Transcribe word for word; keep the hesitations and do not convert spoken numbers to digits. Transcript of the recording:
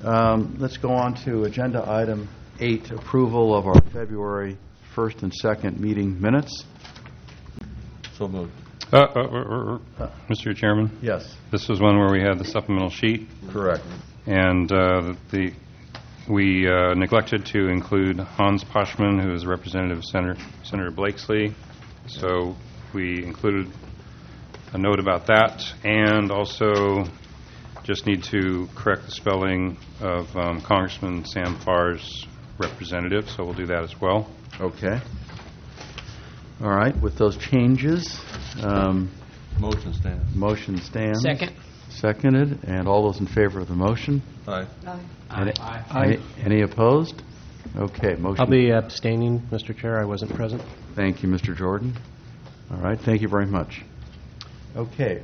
Um, Let's go on to agenda item eight, approval of our February first and second meeting minutes. So moved. Uh, uh, uh, uh, Mister Chairman, Yes. this was one where we had the supplemental sheet, Correct. and uh, the we uh, neglected to include Hans Poschman, who is a representative of Senator, Senator Blakesley. So we included a note about that, and also just need to correct the spelling of um, Congressman Sam Farr's representative, so we'll do that as well. Okay. All right, with those changes, um, Motion stands. motion stands. Second. Seconded, and all those in favor of the motion? Aye. Any, any, any opposed? Okay, motion. I'll be abstaining, Mister Chair. I wasn't present. Thank you, Mister Jordan. All right, thank you very much. Okay,